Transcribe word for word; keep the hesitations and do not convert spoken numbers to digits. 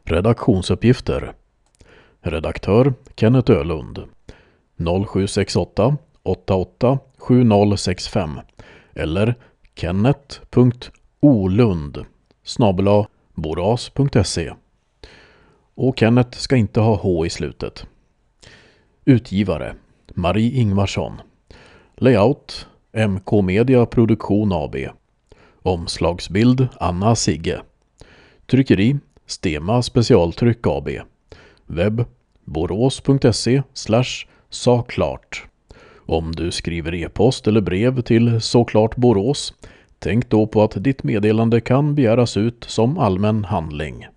Redaktionsuppgifter. Redaktör Kenneth Ölund. noll sju sex åtta åtta åtta sju noll sex fem eller kenneth punkt olund snabel-a boras punkt se. Och Kenneth ska inte ha H i slutet. Utgivare Marie Ingvarsson. Layout M K Media Produktion A B. Omslagsbild Anna Sigge. Tryckeri Stema Specialtryck A B. Webb borås punkt se slash såklart. Om du skriver e-post eller brev till Såklart Borås, tänk då på att ditt meddelande kan begäras ut som allmän handling.